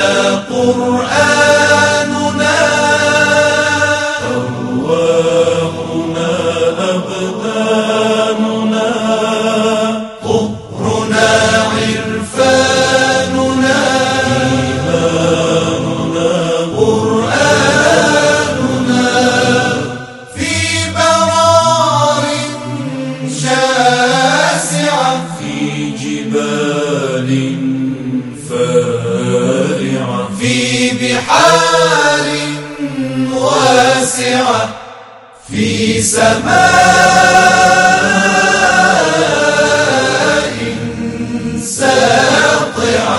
قرآننا أرواحنا أبداننا طهرنا عرفاننا إيماننا قرآننا في برار شاسعة في جبال فارعة في بحار واسعة في سماء ساطعة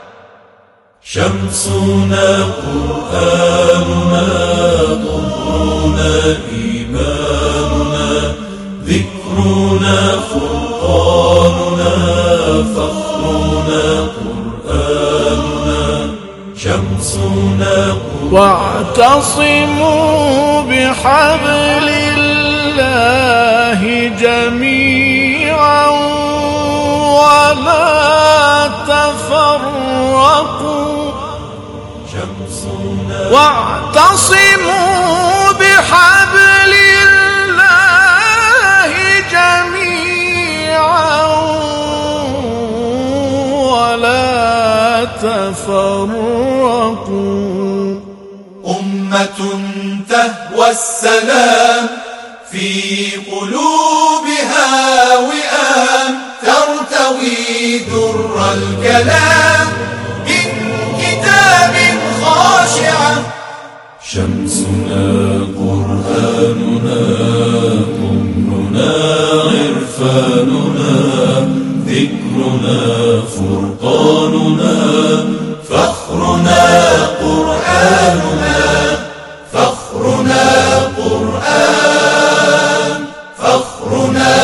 شمسنا قرآننا طهرنا إيماننا ذكرنا فرقاننا فخرنا قرآننا شمسنا واعتصموا بحبل الله جميعا ولا تفرقوا شمسنا واعتصموا بحبل الله جميعا ولا تفرقوا أمة تهوى السلام في قلوبها وئام ترتوي در الكلام من كتاب خاشعة شمسنا قرآننا طهرنا عرفاننا ذكرنا فرقاننا فخرنا قرآننا فخرنا قرآن فخرنا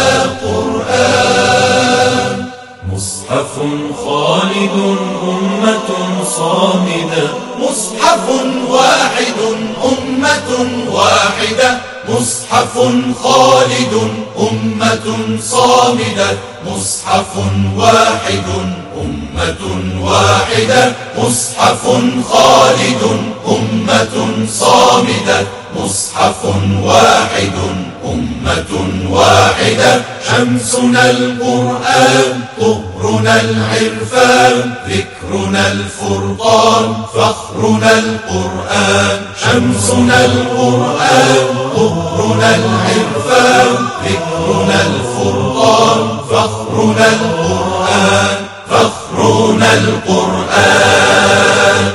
قرآن مصحف خالد أمة صامدة مصحف واحد أمة واحدة مصحف خالد أمة صامدة مصحف واحد أمة واحدة مصحف خالد أمة صامدة مصحف واحد أمة واحدة شمسنا القرآن طهرنا العرفان ذكرنا الفرقان فخرنا القرآن شمسنا القرآن طهرنا العرفان ذكرنا الفرقان فخرنا القرآن فخرنا القرآن.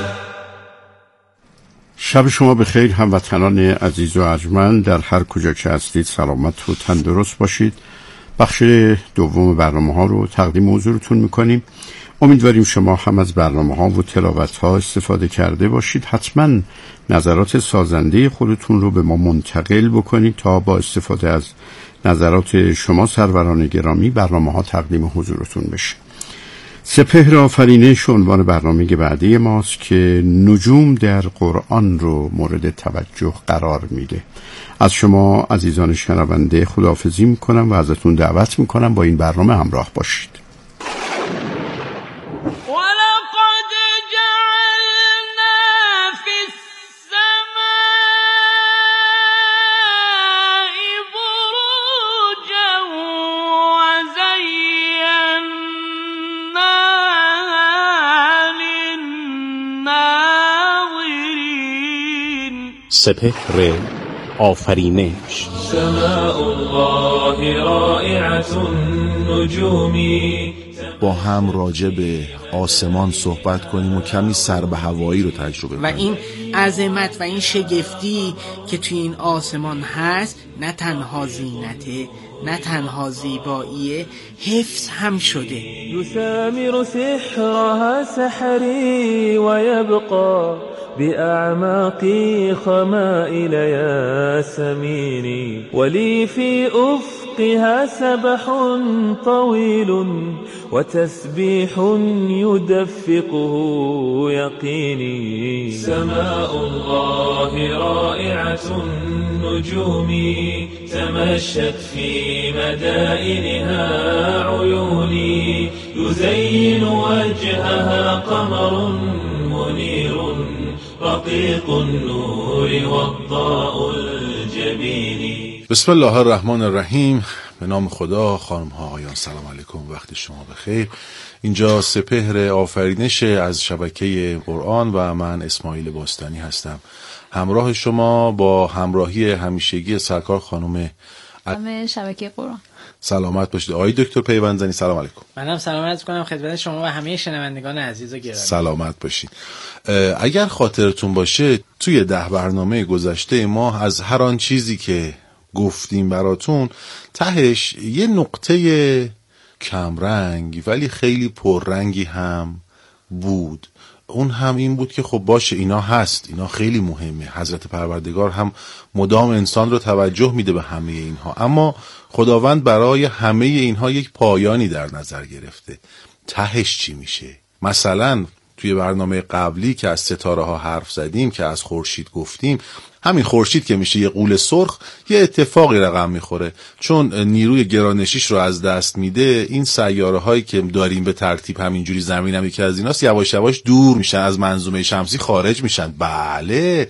شب شما بخیر هموطنان عزیز و ارجمند، در هر کجا که هستید سلامت و تندرست باشید. بخش دوم برنامه ها رو تقدیم حضورتون میکنیم. امیدواریم شما هم از برنامه ها و تلاوت ها استفاده کرده باشید. حتما نظرات سازنده خودتون رو به ما منتقل بکنید تا با استفاده از نظرات شما سروران گرامی برنامه ها تقدیم حضورتون بشه. سپهر آفرینش عنوان برنامه بعدی ماست که نجوم در قرآن رو مورد توجه قرار میده. از شما عزیزان شنونده خداحافظی میکنم و ازتون دعوت میکنم با این برنامه همراه باشید. سپهر آفرینش. سماء الله رائعة النجوم. با هم راجع به آسمان صحبت کنیم و کمی سر به هوایی رو تجربه کنیم. و این عظمت و این شگفتی که توی این آسمان هست نه تنها زینته، نه تنها زیباییه، حفظ هم شده. یثامر سحرها سحری و یبقى بأعماق خمائل ياسمين ولي في أفقها سبح طويل وتسبيح يدفقه يقيني. سماء الله رائعة النجوم تمشت في مدائنها عيوني يزين وجهها قمر منير منير رقيق النور والضاء الجبين. بسم الله الرحمن الرحیم. به نام خدا. خانم ها آقایان سلام علیکم، وقت شما بخیر. اینجا سپهر آفرینش از شبکه قرآن و من اسماعیل باستانی هستم، همراه شما با همراهی همیشگی سرکار خانم شبکه قرآن. سلامت باشید. آقای دکتر پیوندزنی سلام علیکم. منم سلام عرض کنم خدمت شما و همه شنوندگان عزیز و گرامی. سلامت باشید. اگر خاطرتون باشه توی 10 برنامه گذشته ما از هر آن چیزی که گفتیم براتون تهش یه نقطه کمرنگ ولی خیلی پررنگی هم بود. اون هم این بود که خب باشه اینا هست، اینا خیلی مهمه، حضرت پروردگار هم مدام انسان رو توجه میده به همه اینها، اما خداوند برای همه اینها یک پایانی در نظر گرفته. تهش چی میشه؟ مثلا توی برنامه قبلی که از ستاره ها حرف زدیم، که از خورشید گفتیم، همین خورشید که میشه یه غول سرخ یه اتفاقی رقم میخوره، چون نیروی گرانشیش رو از دست میده. این سیاره هایی که داریم به ترتیب همینجوری، زمین هم یکی از ایناست، یواش یواش دور میشن از منظومه شمسی، خارج میشن. بله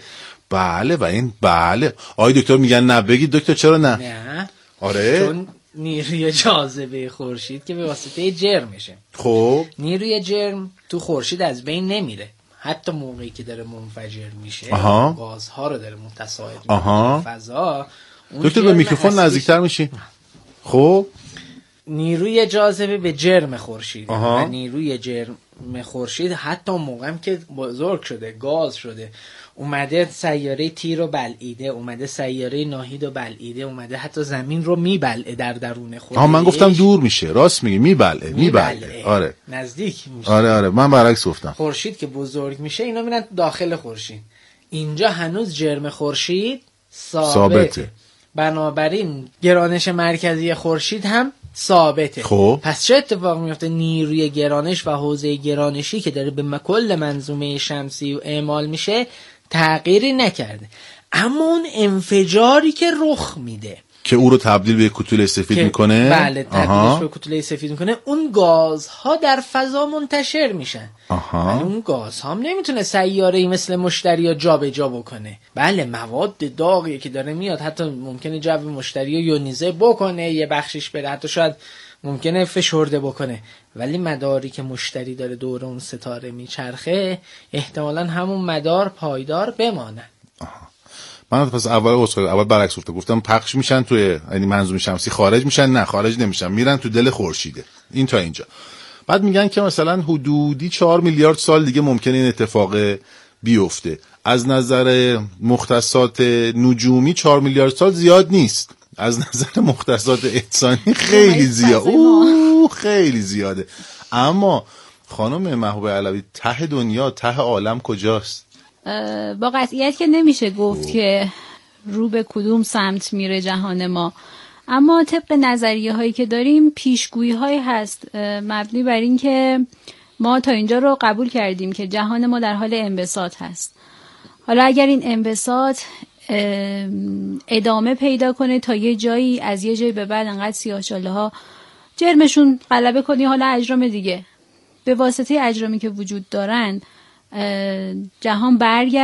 و این بله. آقای دکتر میگن نه، بگید دکتر چرا نه؟ نه آره، چون نیروی جاذبه خورشید که به واسطه جرم میشه. خب نیروی جرم تو خورشید از بین نمیره، حتی موقعی که داره منفجر میشه گازها رو داره متصاعد میکنه فضا. دکتر به میکروفون نزدیکتر میشی؟ خب نیروی جاذبه به جرم خورشید و نیروی جرم خورشید حتی موقعی که بزرگ شده، گاز شده، اومده سیاره تیر رو بلعیده، اومده سیاره ناهید رو بلعیده، اومده حتی زمین رو میبلعه در درون خودش. من گفتم دور میشه، راست میگی، میبلعه. آره نزدیک میشه. آره من برعکس گفتم. خورشید که بزرگ میشه اینا میرن داخل خورشید، اینجا هنوز جرم خورشید ثابته. بنابراین گرانش مرکزی خورشید هم ثابته. خب پس چه اتفاق میفته؟ نیروی گرانش و حوزه گرانشی که داره به کل منظومه شمسی اعمال میشه تغییری نکرده، اما اون انفجاری که رخ میده که او رو تبدیل به کوتوله سفید میکنه، بله تبدیلش به کوتوله سفید میکنه، اون گازها در فضا منتشر میشن. ولی اون گازها هم نمیتونه سیاره‌ای مثل مشتری رو جابجا بکنه. بله مواد داغی که داره میاد حتی ممکنه جو مشتری رو یونیزه بکنه، یه بخشش بره، حتی شاید ممکنه فشرده بکنه، ولی مداری که مشتری داره دور اون ستاره میچرخه احتمالاً همون مدار پایدار بمانه. من پس اول برعکس گفتم پخش میشن توی یعنی منظومه شمسی، خارج میشن؟ نه، خارج نمیشن، میرن تو دل خورشیده. این تا اینجا. بعد میگن که مثلا حدودی 4 میلیارد سال دیگه ممکنه این اتفاق بیفته. از نظر مختصات نجومی 4 میلیارد سال زیاد نیست، از نظر مختصات انسانی خیلی زیاد، خیلی زیاده. اما خانم محبوب علوی، ته دنیا، ته عالم کجاست؟ با قطعیت که نمیشه گفت که رو به کدوم سمت میره جهان ما، اما طبق نظریه هایی که داریم پیشگویی هایی هست مبنی بر این که ما تا اینجا رو قبول کردیم که جهان ما در حال انبساط هست. حالا اگر این انبساط ادامه پیدا کنه تا یه جایی، از یه جایی به بعد انقدر سیاه‌چاله ها جرمشون غلبه کنی، حالا اجرام دیگه به واسطه اجرامی که وجود دارن جهان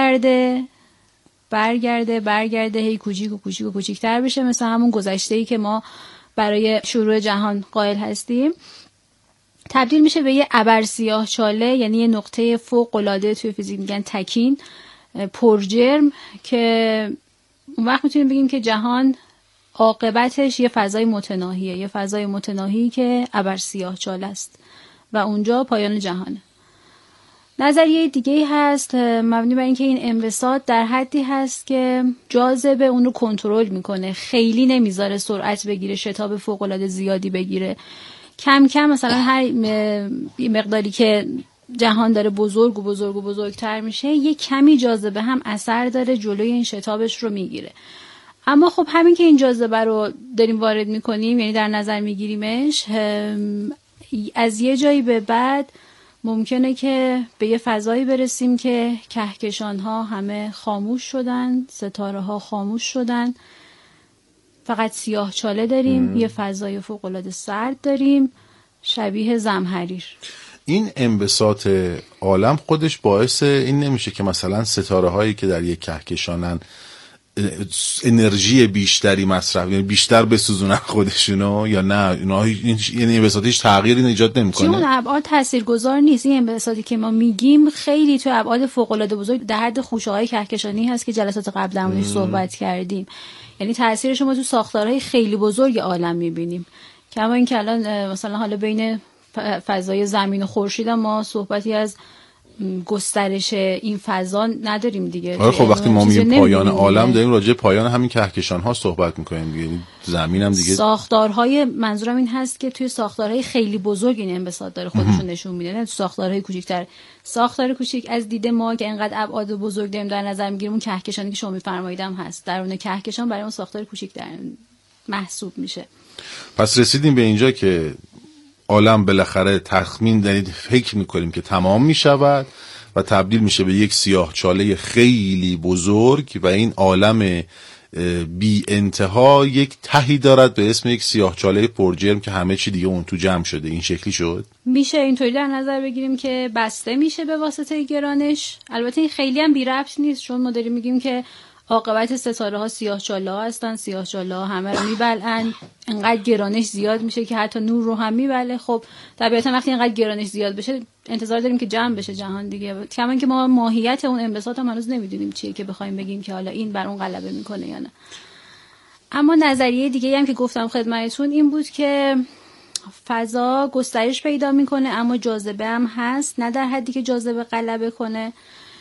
برگرده هی کوچیک‌تر بشه، مثل همون گذشته‌ای که ما برای شروع جهان قائل هستیم، تبدیل میشه به یه ابر سیاه چاله، یعنی یه نقطه فوق‌العاده توی فیزیک میگن تکین، پرجرم، که اون وقت میتونیم بگیم که جهان عاقبتش یه فضای متناهی که ابر سیاه چاله است و اونجا پایان جهانه. نظریه دیگه هست مبنی بر اینکه این انبساط در حدی هست که جاذبه اون رو کنترل میکنه، خیلی نمیذاره سرعت بگیره، شتاب فوق‌العاده زیادی بگیره. کم کم مثلا هر مقداری که جهان داره بزرگتر میشه، یه کمی جاذبه هم اثر داره، جلوی این شتابش رو میگیره. اما خب همین که این جاذبه رو داریم وارد میکنیم، یعنی در نظر میگیریمش، از یه جایی به بعد ممکنه که به یه فضایی برسیم که کهکشان‌ها همه خاموش شدن، ستاره‌ها خاموش شدن، فقط سیاه چاله داریم، یه فضای فوق‌العاده سرد داریم، شبیه زمهریر. این انبساط عالم خودش باعث این نمیشه که مثلا ستاره هایی که در یک کهکشانن انرژی بیشتری مصرف، یعنی بیشتر بسوزونن خودشونو، یا نه اینا یعنی انبساط هیچ تغییری ایجاد نمیکنه؟ چون ابعاد تاثیرگذار نیست. این انبساطی که ما میگیم خیلی تو ابعاد فوق العاده بزرگ در حد خوشه‌های کهکشانی هست که جلسات قبل در موردش صحبت کردیم. یعنی تاثیرش ما تو ساختارهای خیلی بزرگ عالم میبینیم. کما اینکه الان مثلا حالا بین فضای زمین و خورشید ما صحبتی از گسترش این فضا نداریم دیگه. آره خب وقتی ما میگیم پایان عالم داریم راجع به پایان همین کهکشان ها صحبت میکنیم دیگه. زمین هم دیگه ساختارهای، منظورم این هست که توی ساختارهای خیلی بزرگ این انبساط داره خودشون نشون میده، نه تو ساختارهای کوچیک‌تر. ساختار کوچیک از دید ما که اینقدر ابعاد بزرگ داریم در نظر میگیریم، اون کهکشانی که شما میفرماییدم هست، درون کهکشان برای اون ساختار کوچیک در محسوب میشه. پس رسیدیم به اینجا که عالم بالاخره تخمین دارید فکر میکنیم که تمام میشود و تبدیل میشه به یک سیاهچاله خیلی بزرگ و این عالم بی انتها یک تهی دارد به اسم یک سیاهچاله پرجرم که همه چی دیگه اون تو جمع شده. این شکلی شد. میشه اینطوری در نظر بگیریم که بسته میشه به واسطه گرانش. البته این خیلی هم بی ربط نیست، چون ما داریم میگیم که عاقبت ستاره ها سیاهچاله ها هستن، سیاهچاله ها همه رو میبلعن، انقدر گرانش زیاد میشه که حتی نور رو هم میبله. خب طبیعتا وقتی انقدر گرانش زیاد بشه انتظار داریم که جمع بشه جهان دیگه. کما اینکه ما ماهیت اون انبساط هم هنوز نمیدونیم چیه که بخوایم بگیم که حالا این بر اون غلبه میکنه یا نه. اما نظریه دیگه هم که گفتم خدمتتون این بود که فضا گسترش پیدا میکنه اما جاذبه هم هست، نه در حدی که جاذبه غلبه کنه.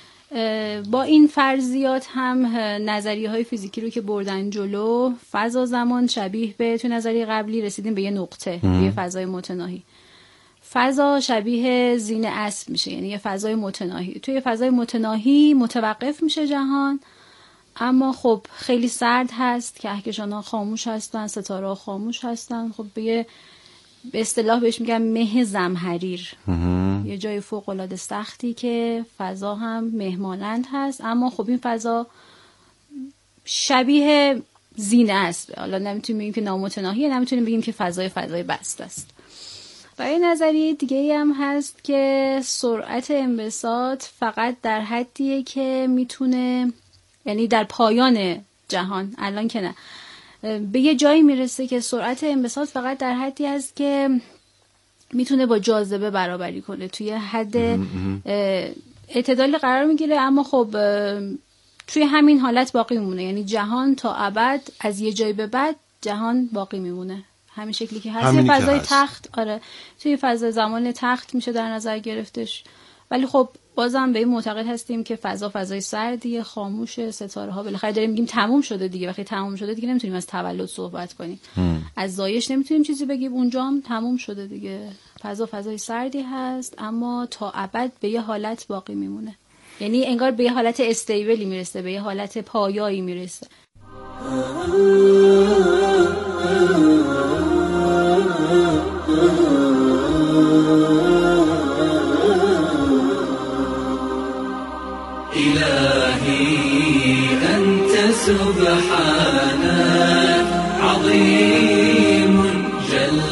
با این فرضیات هم نظریه های فیزیکی رو که بردن جلو، فضا زمان شبیه به تو نظریه قبلی رسیدیم به یه نقطه، یه فضای متناهی. فضا شبیه زین اسب میشه، یعنی یه فضای متناهی. توی فضای متناهی متوقف میشه جهان، اما خب خیلی سرد هست، کهکشان‌ها خاموش هستن، ستاره‌ها خاموش هستن. خب به اصطلاح بهش میگن مه زمهریر، یه جای فوق‌العاده سختی که فضا هم مهمانند هست، اما خب این فضا شبیه زینه است. حالا نمیتونیم بگیم که نامتناهیه، نمیتونیم بگیم که فضای بسته است. و یه نظریه دیگه هم هست که سرعت انبساط فقط در حدیه که میتونه، یعنی در پایان جهان، الان که نه، به یه جایی میرسه که سرعت انبساط فقط در حدی است که میتونه با جاذبه برابری کنه، توی حد اعتدال قرار میگیره، اما خب توی همین حالت باقی میمونه. یعنی جهان تا ابد، از یه جایی به بعد جهان باقی میمونه همین شکلی که هست. یه فضای تخت، آره توی فضای زمان تخت میشه در نظر گرفتش. ولی خب بازم به این معتقد هستیم که فضای سردیه، خاموشه، ستاره ها بالاخره داریم میگیم تموم شده دیگه. وقتی تموم شده دیگه نمیتونیم از تولد صحبت کنیم، از زایش نمیتونیم چیزی بگیم، اونجا هم تموم شده دیگه. فضای سردی هست اما تا ابد به یه حالت باقی میمونه، یعنی انگار به یه حالت استیبلی میرسه، به یه حالت پایایی میرسه. إلهي أنت سبحانك عظيم جل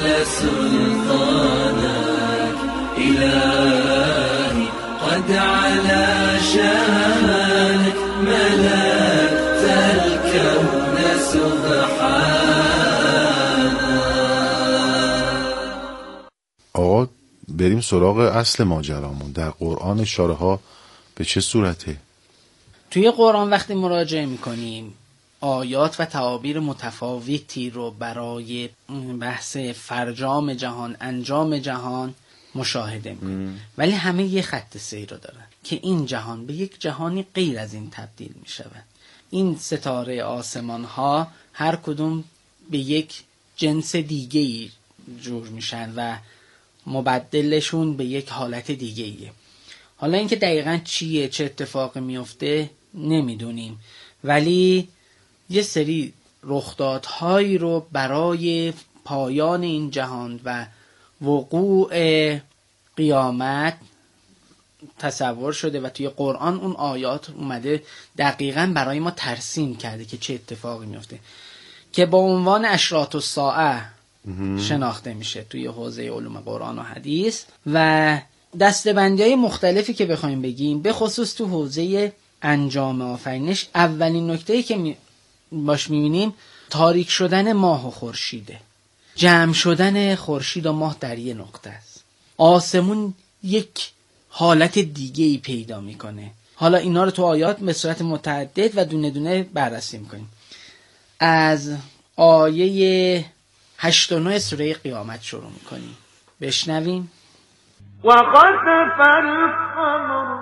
سلطانك إلهي قد علا شانك ملكت الكون سبحانك. آقا بریم سراغ اصل ماجرامون. در قرآن اشاره ها به چه صورته؟ توی قرآن وقتی مراجعه میکنیم آیات و تعابیر متفاوتی رو برای بحث فرجام جهان، انجام جهان مشاهده میکنیم، ولی همه یه خط سیر رو دارن که این جهان به یک جهانی غیر از این تبدیل میشود. این ستاره آسمان ها هر کدوم به یک جنس دیگه‌ای جور میشن و مبدلشون به یک حالت دیگه‌ایه. حالا اینکه دقیقاً چیه، چه اتفاقی میفته نمیدونیم، ولی یه سری رخدادهایی رو برای پایان این جهان و وقوع قیامت تصور شده و توی قرآن اون آیات اومده دقیقاً برای ما ترسیم کرده که چه اتفاقی میفته، که با عنوان اشراط الساعه شناخته میشه توی حوزه علوم قرآن و حدیث. و دسته‌بندی‌های مختلفی که بخوایم بگیم، به خصوص تو حوزه انجام آفرینش، اولین نکته‌ای که باش می‌بینیم تاریک شدن ماه و خورشیده. جمع شدن خورشید و ماه در یه نقطه است. آسمون یک حالت دیگه‌ای پیدا می‌کنه. حالا اینا رو تو آیات به صورت متعدد و دونه دونه بررسی می‌کنیم. از آیه 8 و 9 سوره قیامت شروع می‌کنیم. بشنویم. وخسف القمر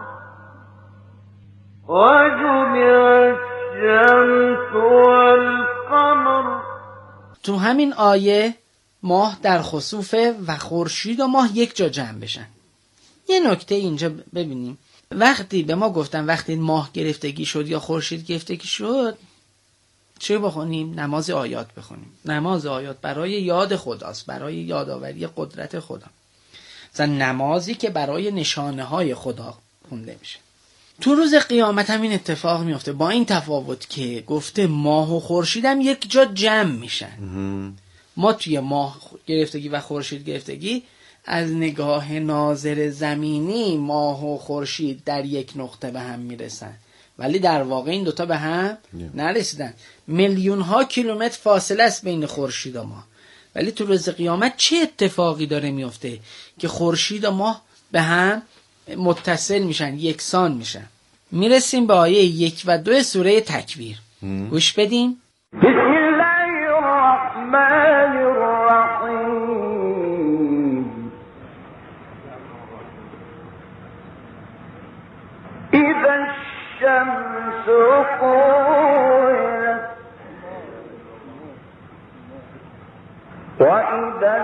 وجمع الشمس والقمر. تو همین آیه ماه در خسوفه و خورشید و ماه یک جا جمع بشن. یه نکته اینجا ببینیم، وقتی به ما گفتن وقتی ماه گرفتگی شد یا خورشید گرفتگی شد چه بخونیم؟ نماز آیات بخونیم. نماز آیات برای یاد خداست، برای یادآوری قدرت خدا، مثلا نمازی که برای نشانه های خدا خونده میشه. تو روز قیامت هم این اتفاق میفته، با این تفاوت که گفته ماه و خورشید هم یک جا جمع میشن. ما توی ماه گرفتگی و خورشید گرفتگی از نگاه ناظر زمینی ماه و خورشید در یک نقطه به هم میرسن، ولی در واقع این دوتا به هم نرسیدن. میلیون ها کیلومتر فاصله است بین خورشید و ماه. ولی تو روز قیامت چه اتفاقی داره میفته که خورشید و ماه به هم متصل میشن، یکسان میشن؟ میرسیم به آیه 1 و 2 سوره تکویر. گوش بدین. بسم الله الرحمن الرحیم. اذا الشمس كورت وإذا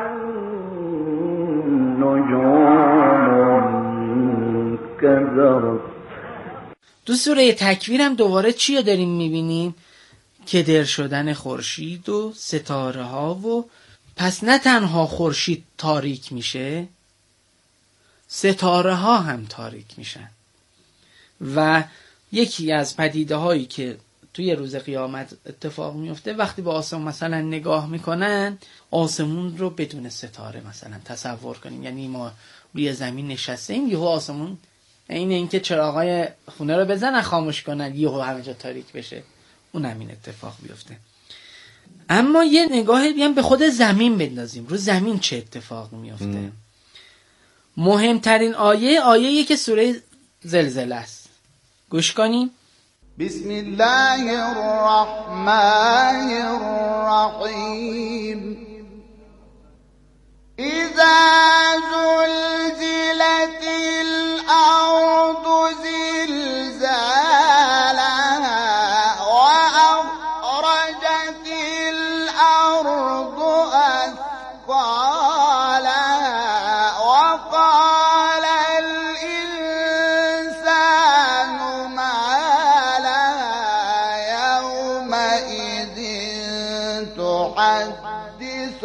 النجوم كدرت. تو سوره تکویر هم دوباره چی داریم میبینیم؟ کدر شدن خورشید و ستاره ها، و پس نه تنها خورشید تاریک میشه، ستاره ها هم تاریک میشن. و یکی از پدیده هایی که توی روز قیامت اتفاق میفته، وقتی به آسمون مثلا نگاه میکنن، آسمون رو بدون ستاره مثلا تصور کنیم. یعنی ما روی زمین نشستیم، یهو آسمون اینکه چراغای خونه رو بزنن خاموش کنن، یهو همه جا تاریک بشه. اون همین اتفاق بیفته. اما یه نگاهی بیام به خود زمین بندازیم، رو زمین چه اتفاق میفته. مهمترین آیه که سوره زلزله است. گوش کنیم. بسم الله الرحمن الرحیم. اذا زلزلت الارض زلزالها واخرجت الارض اثقالها وقال الانسان ما لها يومئذ تحدث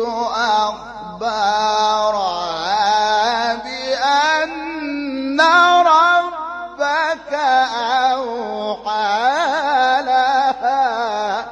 أخبارها بأن ربك أوحى لها.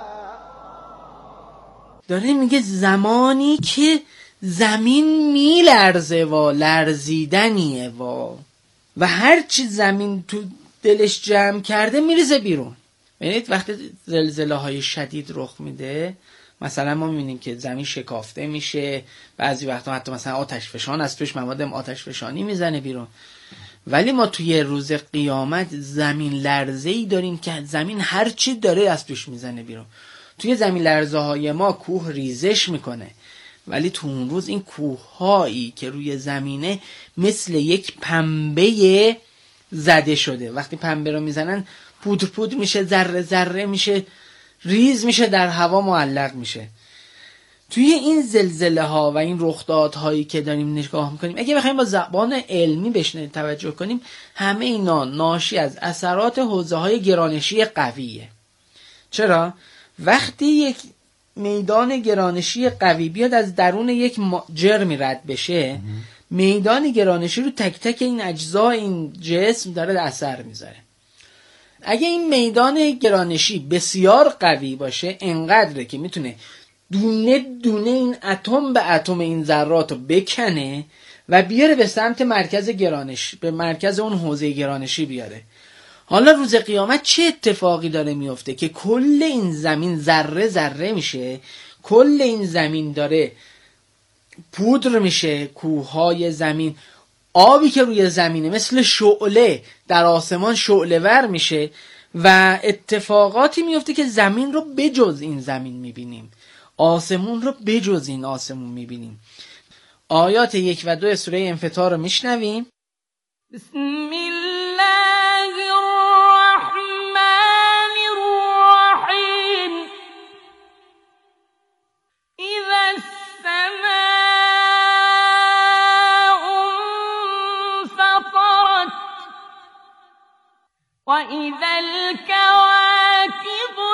داره میگه زمانی که زمین میلرزه و لرزیدنیه و هر چی زمین تو دلش جمع کرده میریزه بیرون. ببینید وقتی زلزله های شدید رخ میده، مثلا ما میبینیم که زمین شکافته میشه، بعضی وقتا حتی مثلا آتش فشان از توش مواد آتش فشانی میزنه بیرون. ولی ما توی روز قیامت زمین لرزه‌ای داریم که زمین هر چی داره از توش میزنه بیرون. توی زمین لرزه های ما کوه ریزش میکنه، ولی تو اون روز این کوه هایی که روی زمینه مثل یک پنبه زده شده. وقتی پنبه رو میزنن پودر پودر میشه، ذره ذره میشه، ریز میشه، در هوا معلق میشه. توی این زلزله ها و این رخدادهایی که داریم نگاه میکنیم، اگه بخوایم با زبان علمی بهش توجه کنیم، همه اینا ناشی از اثرات حوزه های گرانشی قویه. چرا؟ وقتی یک میدان گرانشی قوی بیاد از درون یک جرمی رد بشه، میدان گرانشی رو تک تک این اجزا این جسم داره اثر میذاره. اگه این میدان گرانشی بسیار قوی باشه، انقدره که میتونه دونه دونه این اتم به اتم این ذرات رو بکنه و بیاره به سمت مرکز گرانش، به مرکز اون حوزه گرانشی بیاره. حالا روز قیامت چه اتفاقی داره میفته که کل این زمین ذره ذره میشه، کل این زمین داره پودر میشه، کوههای زمین، آبی که روی زمینه مثل شعله در آسمان شعله ور میشه و اتفاقاتی میفته که زمین رو بجز این زمین میبینیم، آسمون رو بجز این آسمون میبینیم. آیات 1 و 2 سوره انفطار رو میشنویم. بسم الله الرحمن الرحیم. اذا السماء انفطرت و اذا الكواكب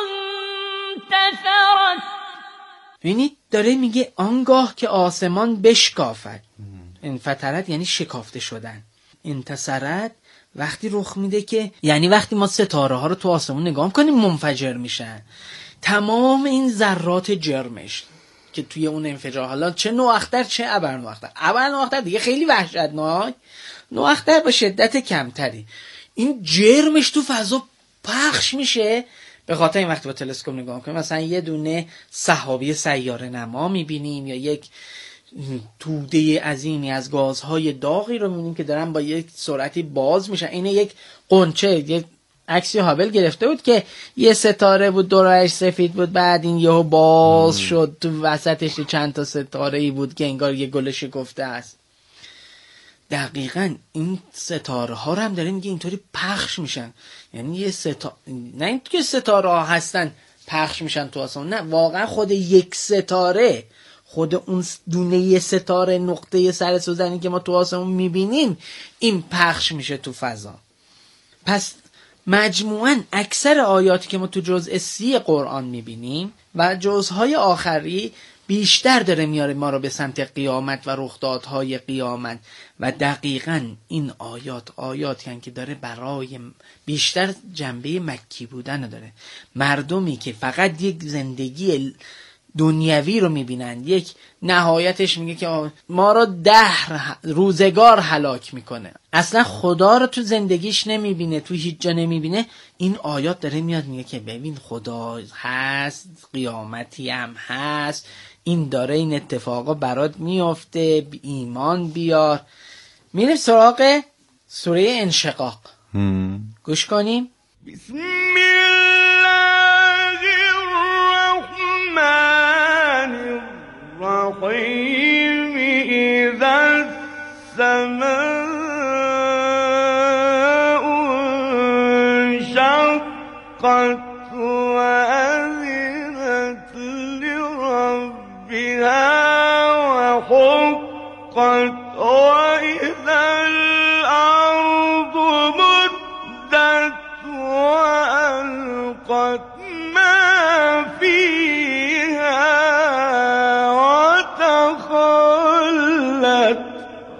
انتثرت. ببینید داره میگه آنگاه که آسمان بشکافد. انفطرت یعنی شکافته شدن. انتصرت وقتی رخ میده که یعنی وقتی ما ستاره ها رو تو آسمون نگاه کنیم منفجر میشن، تمام این ذرات جرمش که توی اون انفجار، حالا چه نواختر چه ابرنواختر، ابرنواختر دیگه خیلی وحشتناک، نواختر با شدت کمتری، این جرمش تو فضا پخش میشه. به خاطر این وقتی با تلسکوپ نگاه کنیم مثلا یه دونه سحابی سیاره نما میبینیم یا یک توده عظیمی از گازهای داغی رو میبینیم که دارن با یک سرعتی باز میشن. اینه یک قنچه، یک عکسی هابل گرفته بود که یه ستاره بود دورش سفید بود، بعد این یهو باز شد، تو وسطش چند تا ستاره‌ای بود که انگار یه گل شکفته است. دقیقاً این ستاره ها رو هم داره میگه اینطوری پخش میشن، یعنی یه نه اینکه ستاره ها هستن پخش میشن تو آسمان، نه واقعا خود یک ستاره، خود اون دونه ستاره نقطه سر سوزنی که ما تو آسمون میبینیم این پخش میشه تو فضا. پس مجموعاً اکثر آیاتی که ما تو جزء 30 قرآن میبینیم و جزءهای آخری بیشتر داره میاره ما رو به سمت قیامت و رخدادهای قیامت و دقیقاً این آیاتی که داره برای بیشتر جنبه مکی بودن داره. مردمی که فقط یک زندگی دنیوی رو میبینن، یک نهایتش میگه که ما رو روزگار هلاک میکنه، اصلا خدا رو تو زندگیش نمیبینه، تو هیچ جا نمیبینه. این آیات داره میاد میگه که ببین خدا هست، قیامتی هم هست، این داره این اتفاقا برات میفته، ایمان بیار. میریم سراغ سوره انشقاق. گوش کنیم. بسم الله الرحمن الرحیم. اذا السماء انشقت وأذنت لربها وحقت وإذا الأرض مدت وألقت ما فيها وتخلت.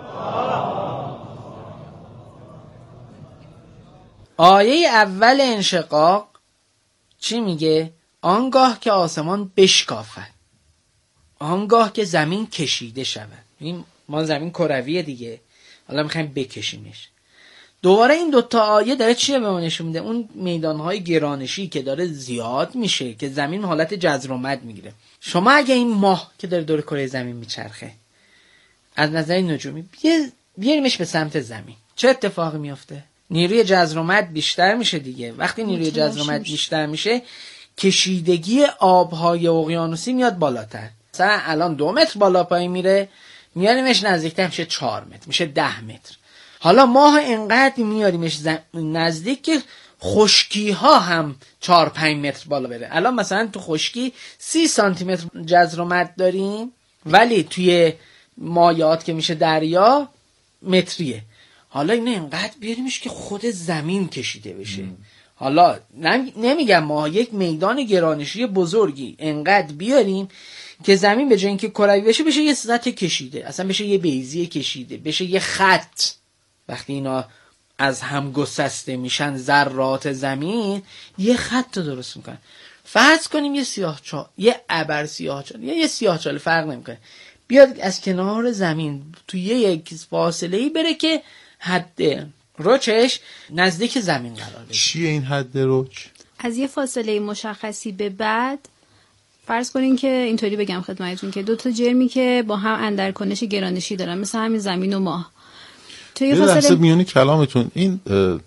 آیه اول انشقاق چی میگه؟ آنگاه که آسمان بشکافد، آنگاه که زمین کشیده شود. این ما زمین کرویه دیگه، حالا میخوایم بکشیمش. دوباره این دوتا آیه داره چیه به ما نشون میده؟ اون میدانهای گرانشی که داره زیاد میشه، که زمین حالت جزر و مد میگیره. شما اگه این ماه که داره دور کره زمین میچرخه از نظر نجومی بیاریمش به سمت زمین، چه اتفاقی میفته؟ نیروی جذر و مد بیشتر میشه دیگه. وقتی نیروی جذر و مد بیشتر میشه، کشیدگی آبهای اقیانوسی میاد بالاتر. مثلا الان 2 متر بالا پایین میره، میاریمش نزدیکتر میشه 4 متر، میشه 10 متر. حالا ماه انقدر میاریمش نزدیک که خشکی ها هم 4-5 متر بالا بره. الان مثلا تو خشکی 30 سانتی متر جذر و مد داریم، ولی توی مایعات که میشه دریا متریه. حالا اینو اینقدر بیاریمش که خود زمین کشیده بشه. حالا نمیگم ما یک میدان گرانشی بزرگی انقدر بیاریم که زمین به جای اینکه کروی بشه یه سطح کشیده، اصلا بشه یه بیضی کشیده، بشه یه خط. وقتی اینا از هم گسسته میشن ذرات زمین، یه خط رو درست میکنن. فرض کنیم یه سیاهچال، یه ابر سیاهچال یا یه سیاهچال، فرق نمیکنه، بیاد از کنار زمین توی یک فاصله‌ای بره که حد رچش نزدیک زمین قرار بگیره. چیه این حد رچ؟ از یه فاصله مشخصی به بعد فرض کنین که اینطوری بگم خدمتتون که 2 جرمی که با هم اندرکنش گرانشی دارن، مثل همین زمین و ماه، توی یه لحظه میونی کلامتون، این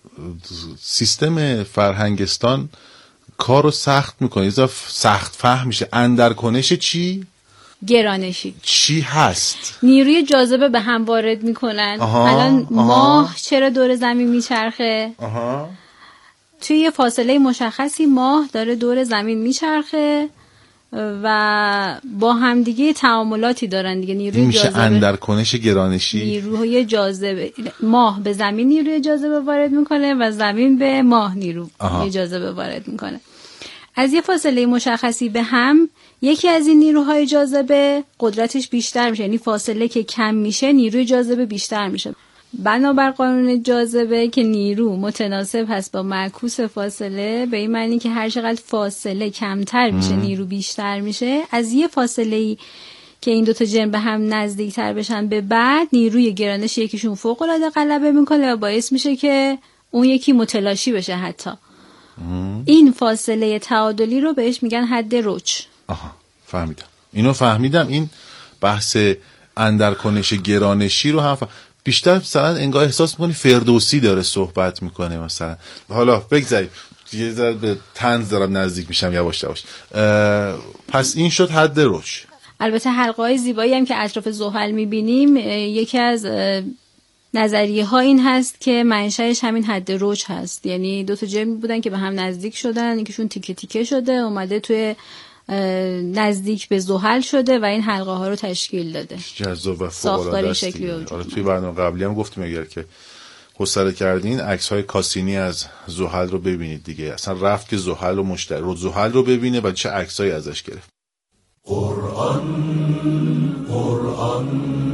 سیستم فرهنگستان کارو سخت میکنه، سخت فهم میشه. اندرکنش چی؟ گرانشی چی هست؟ نیروی جاذبه به هم وارد میکنن. الان ماه چرا دور زمین میچرخه؟ توی یه فاصله مشخصی ماه داره دور زمین میچرخه و با هم دیگه تعاملاتی دارن دیگه. نیروی میشه جاذبه، اندرکنش گرانشی. نیروی جاذبه، ماه به زمین نیروی جاذبه وارد میکنه و زمین به ماه نیروی جاذبه وارد میکنه. از یه فاصله مشخصی به هم یکی از این نیروهای جاذبه قدرتش بیشتر میشه، یعنی فاصله که کم میشه نیروی جاذبه بیشتر میشه. بنابر قانون جاذبه که نیرو متناسب هست با معکوس فاصله، به این معنی که هر چقدر فاصله کمتر میشه نیرو بیشتر میشه. از یه فاصله‌ای که این 2 جرم به هم نزدیکتر بشن به بعد نیروی گرانش یکیشون فوق العاده غلبه میکنه و باعث میشه که اون یکی متلاشی بشه حتی. این فاصله تعادلی رو بهش میگن حد رچ. فهمیدم. اینو فهمیدم. این بحث اندرکنش گرانشی رو هم بیشتر مثلا انگار احساس میکنی فردوسی داره صحبت میکنه مثلا. حالا بگذاریم یه ذره به طنز دارم نزدیک میشم یواش یواش. پس این شد حد رچ. البته حلقه‌های زیبایی هم که اطراف زحل میبینیم، یکی از نظریه ها این هست که منشأش همین حد رچ هست. یعنی 2 جرم بودن که به هم نزدیک شدن، یکیشون تیکه تیکه شده اومده توی نزدیک به زحل شده و این حلقه ها رو تشکیل داده. جذاب و فوق‌العاده است. آره توی برنامه قبلی هم گفتیم اگر که حوصله کردین عکس‌های کاسینی از زحل رو ببینید دیگه. اصلا رفت که زحل و زحل رو ببینه و چه عکسایی ازش گرفت. قرآن قرآن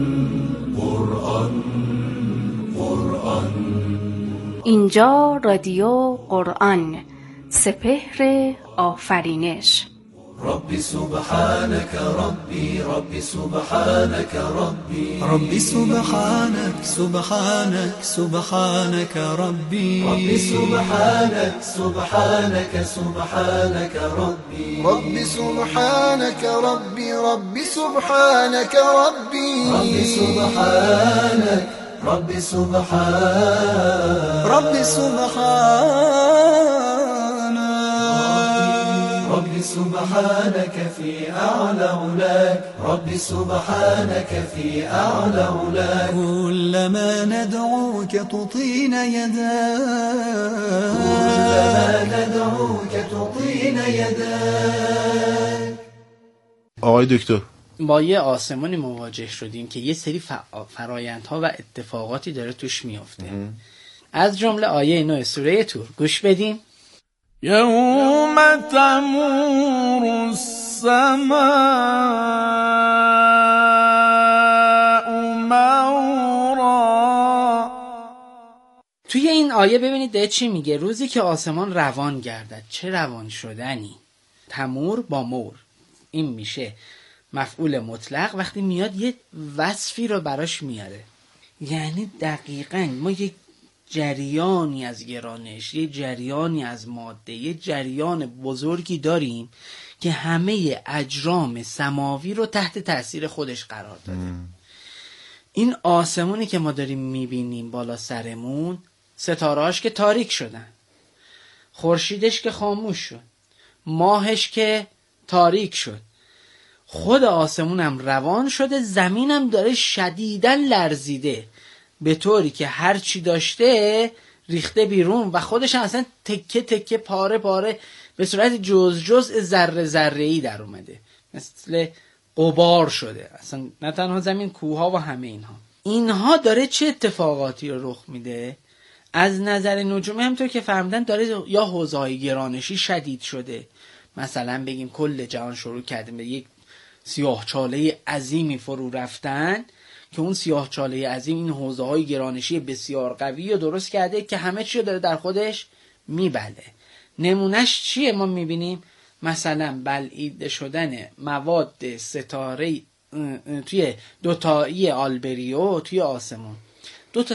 قرآن قرآن. اینجا رادیو قرآن، سپهر آفرینش. ربي سبحانك ربي ربي سبحانك ربي ربي سبحانك سبحانك سبحانك ربي ربي سبحانك سبحانك سبحانك ربي ربي سبحانك ربي ربي سبحانك ربي ربي سبحانك ربي سبحانك ربي سبحانك ربي سبحانك في أعلى علاك ربي سبحانك في أعلى علاك كلما ندعوك تطينا يداك كلما ندعوك تطينا يداك. آقای دکتر، با یه آسمانی مواجه شدیم که یه سری فرایندها و اتفاقاتی داره توش میفته. از جمله آیه 9 سوره طور گوش بدیم. یوم تمور السماء مورا. توی این آیه ببینید ده چی میگه. روزی که آسمان روان گردد. چه روان شدنی. تمور با مور، این میشه مفعول مطلق وقتی میاد یه وصفی رو براش میاره. یعنی دقیقاً ما یک جریانی از گرانش، یه جریانی از ماده، یه جریان بزرگی داریم که همه اجرام سماوی رو تحت تأثیر خودش قرار داده. این آسمونی که ما داریم میبینیم بالا سرمون، ستارهاش که تاریک شدن، خورشیدش که خاموش شد، ماهش که تاریک شد، خود آسمونم روان شده، زمینم داره شدیداً لرزیده به طوری که هر چی داشته ریخته بیرون و خودش اصلا تکه تکه پاره پاره به صورت جزء ذره ذره‌ای در اومده، مثل غبار شده. اصلا نه تنها زمین، کوها و همه اینها داره چه اتفاقاتی رو رخ میده؟ از نظر نجومی همونطور که فهمیدن داره یا حوزه‌های گرانشی شدید شده، مثلا بگیم کل جهان شروع کرده به یک سیاهچاله عظیمی فرو رفتن که اون سیاهچاله عظیم این حوزه‌های گرانشی بسیار قوی رو درست کرده که همه چی رو داره در خودش میبله. نمونهش چیه؟ ما میبینیم مثلا بلعیده شدن مواد ستاره توی دوتایی آلبریو توی آسمون.